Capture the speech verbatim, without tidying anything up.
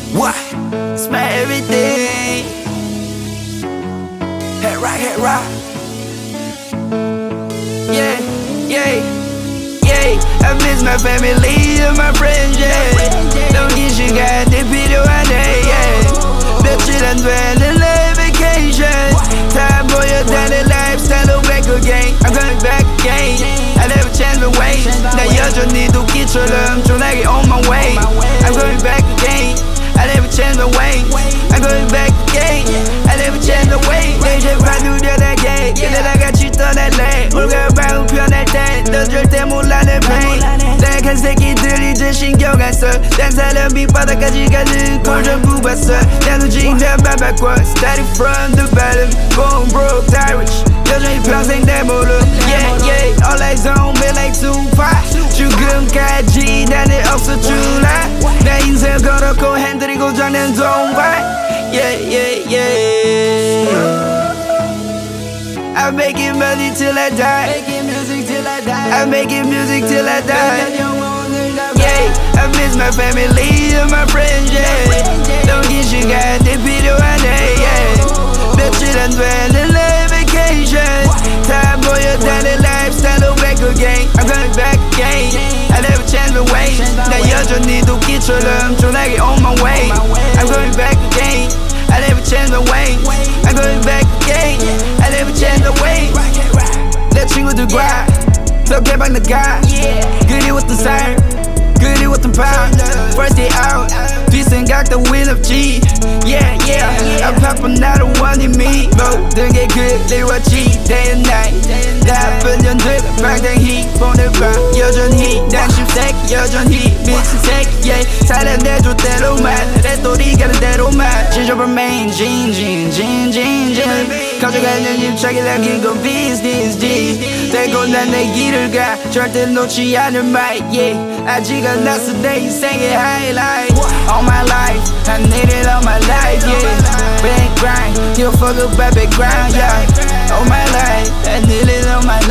What? It's my everything. Head rock, head rock. Yeah, yeah, yeah. I miss my family and my friends, yeah. Don't get you got the video one day, yeah. The children dwell in vacation. Time for your daily lifestyle, look back again. I'm coming back again. I never change my ways. 나 여전히 도끼처럼 전화기 on my way. I'm going back again. I never change my ways. I'm going back again. I never change my ways. 내 제발 누려나게 그대라 같이 떠날래. 올가 방울 편할 땐넌 절대 몰라 내 pain. 딱한 새끼들 이제 신경 안 써. 딴 사람 밑바닥까지 가는 걸 전부 봤어. 나도 진단만 바꿔. Starting from the bottom. Born broke, die rich. 여전히 평생 내 모르. Yeah, yeah. All eyes on me like Tupac. 지금까지 나는 없어줄라. 내 인생 걸었고 핸들이고 저는 동반. Yeah, yeah, yeah. I'm making money till I die. Making music till I die. I'm making music till I die. Yeah, I miss my family and my friends, yeah. Don't get you got the video one day, yeah. 며칠 dwell in vacation. Time for your daily lifestyle, look back again. I'm coming back again. I never change my ways. 나 여전히 도끼처럼 전화기 on my way. I'm going back again. I never change my ways. I'm going back again. I never change my ways. 내 친구들과 더 개방 나가. 그리웠던 삶, 그리웠던 밤. First day out, 뒷생각 다 win 없지. Yeah, yeah. I'm poppin' not the one in me. 모든 게 그리웠지. Day and night. 나쁜 년들 방탕히 보내봐. 여전히 난 십세기 여전히 미친 새끼. Yeah. 살아 내 조대로만 레토리 가는 대로만. 지저분 main 진, 진, 진, 진, 진. 가져가는 입장에 남긴 건 business G. 되고 난 내 길을 가. 절대 놓지 않을 말. Yeah. 아직 안 났어 내 인생의 highlight. All my life, I need it all my life, yeah. Big grind, give a fuck about background, yeah. All my life, I need it all my